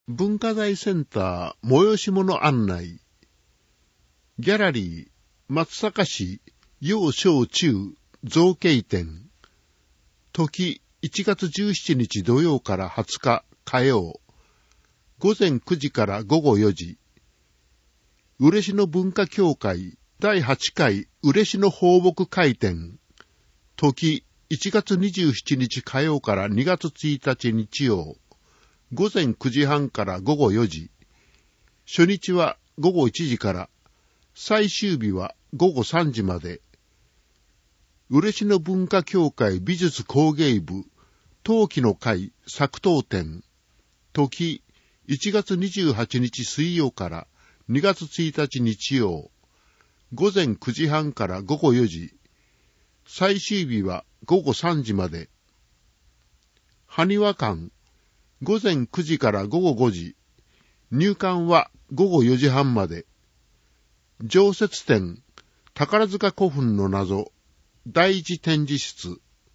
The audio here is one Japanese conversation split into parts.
文化財センター催し物案内。ギャラリー松阪市幼小中造形展。時1月17日土曜から20日火曜。午前9時から午後4時。嬉野文化協会第8回嬉野放牧会展。時1月27日火曜から2月1日日曜。午前9時半から午後4時。初日は午後1時から、最終日は午後3時まで。嬉野文化協会美術工芸部陶器の会作陶展。時1月28日水曜から2月1日日曜。午前9時半から午後4時。最終日は午後3時まで。埴輪館午前9時から午後5時。入館は午後4時半まで。常設展、宝塚古墳の謎、第一展示室。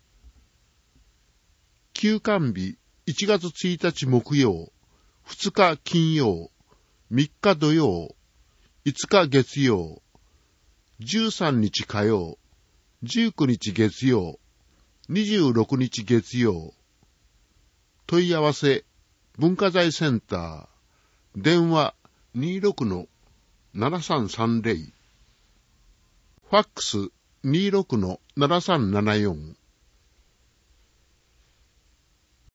休館日、1月1日木曜、2日金曜、3日土曜、5日月曜、13日火曜、19日月曜、26日月曜。問い合わせ、文化財センター、電話 26-7330、ファックス 26-7374